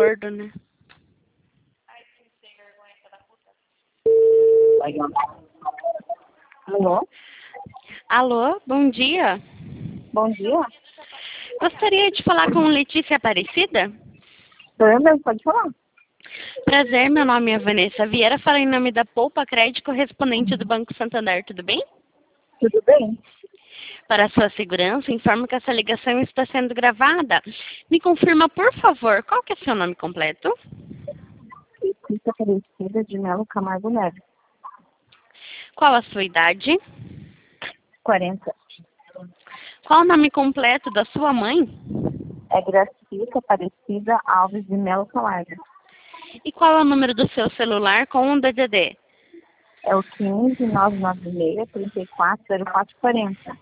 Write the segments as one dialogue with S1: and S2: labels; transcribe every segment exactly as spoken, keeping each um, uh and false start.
S1: gordo, né?
S2: Alô?
S1: Alô, bom dia.
S2: Bom dia.
S1: Gostaria de falar com Letícia Aparecida?
S2: Sou eu mesmo, pode falar.
S1: Prazer, meu nome é Vanessa Vieira, falo em nome da Poupa Crédito, correspondente do Banco Santander, tudo bem?
S2: Tudo bem?
S1: Para a sua segurança, informo que essa ligação está sendo gravada. Me confirma, por favor, qual que é seu nome completo?
S2: Letícia Aparecida de Melo Camargo Neves.
S1: Qual a sua idade?
S2: quarenta.
S1: Qual o nome completo da sua mãe?
S2: É Gracifica Aparecida Alves de Melo Camargo.
S1: E qual é o número do seu celular com um D D D?
S2: É o quinze, nove nove seis, trinta e quatro, zero quatro quarenta.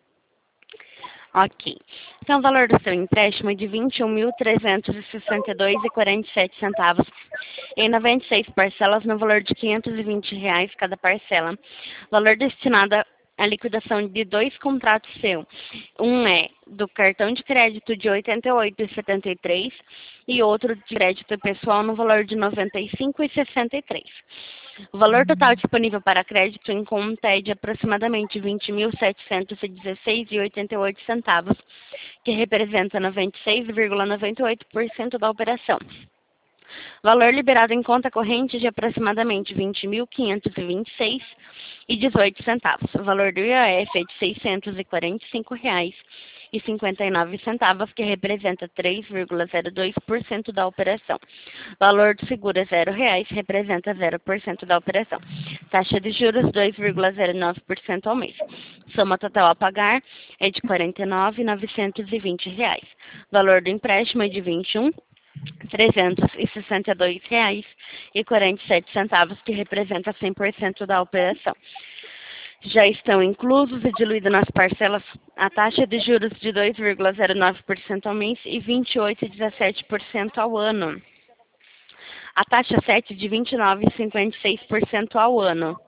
S1: Ok. Então, o valor do seu empréstimo é de vinte e um mil trezentos e sessenta e dois reais e quarenta e sete centavos. Em noventa e seis parcelas no valor de quinhentos e vinte reais cada parcela. Valor destinado à liquidação de dois contratos seu. Um é do cartão de crédito de oitenta e oito reais e setenta e três centavos e outro de crédito pessoal no valor de noventa e cinco reais e sessenta e três centavos. O valor total disponível para crédito em conta é de aproximadamente vinte mil setecentos e dezesseis reais e oitenta e oito centavos, que representa noventa e seis vírgula noventa e oito por cento da operação. Valor liberado em conta corrente de aproximadamente vinte mil quinhentos e vinte e seis reais e dezoito centavos. O valor do I O F é de seiscentos e quarenta e cinco reais e cinquenta e nove centavos, que representa três vírgula zero dois por cento da operação. Valor do seguro é zero reais, representa zero por cento da operação. Taxa de juros dois vírgula zero nove por cento ao mês. Soma total a pagar é de quarenta e nove mil novecentos e vinte reais. Valor do empréstimo é de vinte e um mil trezentos e sessenta e dois reais e quarenta e sete centavos, que representa cem por cento da operação. Já estão inclusos e diluídos nas parcelas a taxa de juros de dois vírgula zero nove por cento ao mês e vinte e oito vírgula dezessete por cento ao ano. A taxa sete de vinte e nove vírgula cinquenta e seis por cento ao ano.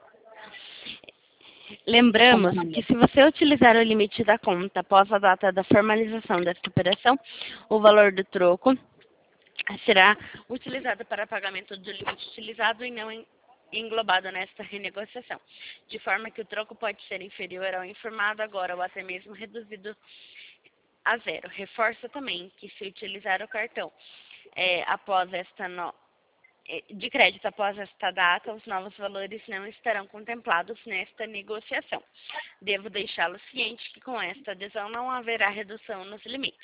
S1: Lembramos que se você utilizar o limite da conta após a data da formalização desta operação, o valor do troco será utilizado para pagamento do limite utilizado e não englobado nesta renegociação, de forma que o troco pode ser inferior ao informado agora ou até mesmo reduzido a zero. Reforça também que se utilizar o cartão é, após esta no... de crédito após esta data, os novos valores não estarão contemplados nesta negociação. Devo deixá-lo ciente que com esta adesão não haverá redução nos limites.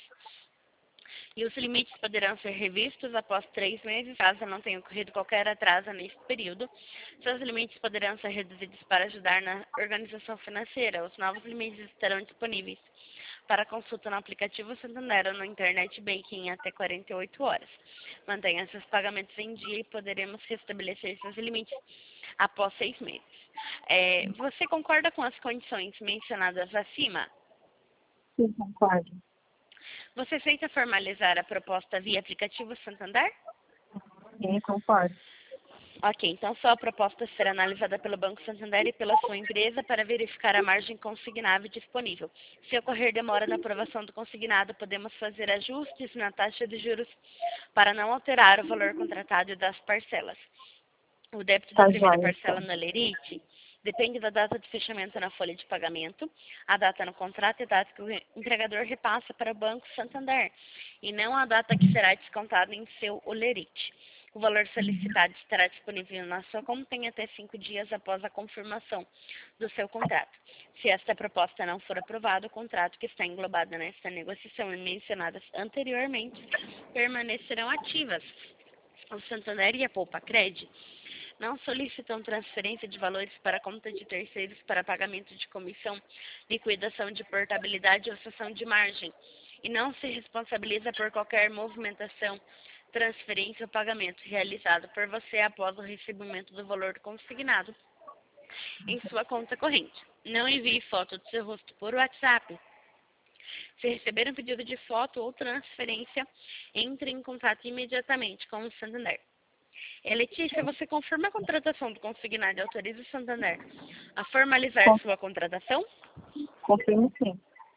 S1: E os limites poderão ser revistos após três meses, caso não tenha ocorrido qualquer atraso neste período. Seus limites poderão ser reduzidos para ajudar na organização financeira. Os novos limites estarão disponíveis para consulta no aplicativo Santander ou no Internet Banking até quarenta e oito horas. Mantenha seus pagamentos em dia e poderemos restabelecer seus limites após seis meses. É, você concorda com as condições mencionadas acima?
S2: Sim, concordo.
S1: Você aceita formalizar a proposta via aplicativo Santander?
S2: Sim, concordo.
S1: Ok, então sua proposta será analisada pelo Banco Santander e pela sua empresa para verificar a margem consignável disponível. Se ocorrer demora na aprovação do consignado, podemos fazer ajustes na taxa de juros para não alterar o valor contratado das parcelas. O débito da
S2: Tá
S1: primeira
S2: joia,
S1: parcela
S2: então.
S1: no Lerite depende da data de fechamento na folha de pagamento, a data no contrato e a data que o empregador repassa para o Banco Santander, e não a data que será descontada em seu Olerite. O valor solicitado estará disponível na sua conta em até cinco dias após a confirmação do seu contrato. Se esta proposta não for aprovada, o contrato que está englobado nesta negociação e mencionadas anteriormente permanecerão ativas. O Santander e a Poupa Crédito não solicitam transferência de valores para conta de terceiros para pagamento de comissão, liquidação de portabilidade ou cessão de margem, e não se responsabiliza por qualquer movimentação, transferência ou pagamento realizado por você após o recebimento do valor consignado em sua conta corrente. Não envie foto do seu rosto por WhatsApp. Se receber um pedido de foto ou transferência, entre em contato imediatamente com o Santander. É, Letícia, você confirma a contratação do consignado e autoriza o Santander a formalizar
S2: Con-
S1: sua contratação?
S2: Confirmo sim.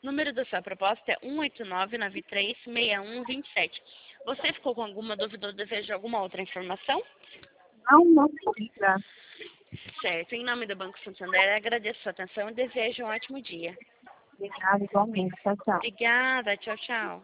S1: O número da sua proposta é um oito nove nove três seis um dois sete. Você ficou com alguma dúvida ou deseja alguma outra informação?
S2: Não, não precisa.
S1: Certo. Em nome do Banco Santander, agradeço a sua atenção e desejo um ótimo dia.
S2: Obrigada, igualmente. Tchau, tchau.
S1: Obrigada. Tchau, tchau.